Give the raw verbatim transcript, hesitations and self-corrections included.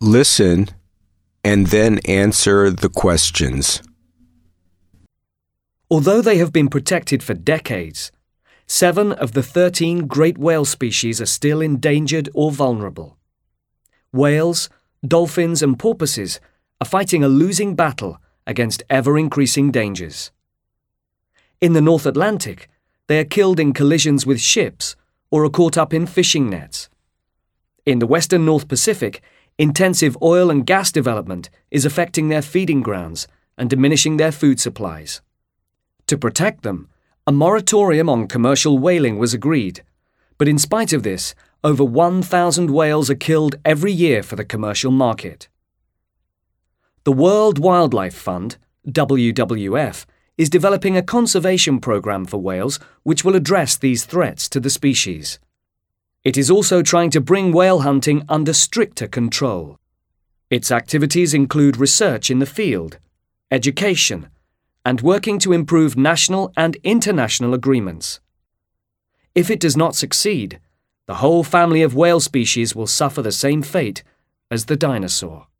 Listen and then answer the questions. Although they have been protected for decades, seven of the thirteen great whale species are still endangered or vulnerable. Whales, dolphins and porpoises are fighting a losing battle against ever-increasing dangers. In the North Atlantic, they are killed in collisions with ships or are caught up in fishing nets. In the western North Pacific, intensive oil and gas development is affecting their feeding grounds and diminishing their food supplies. To protect them, a moratorium on commercial whaling was agreed, but in spite of this, over one thousand whales are killed every year for the commercial market. The World Wildlife Fund, W W F, is developing a conservation program for whales which will address these threats to the species. It is also trying to bring whale hunting under stricter control. Its activities include research in the field, education, and working to improve national and international agreements. If it does not succeed, the whole family of whale species will suffer the same fate as the dinosaur.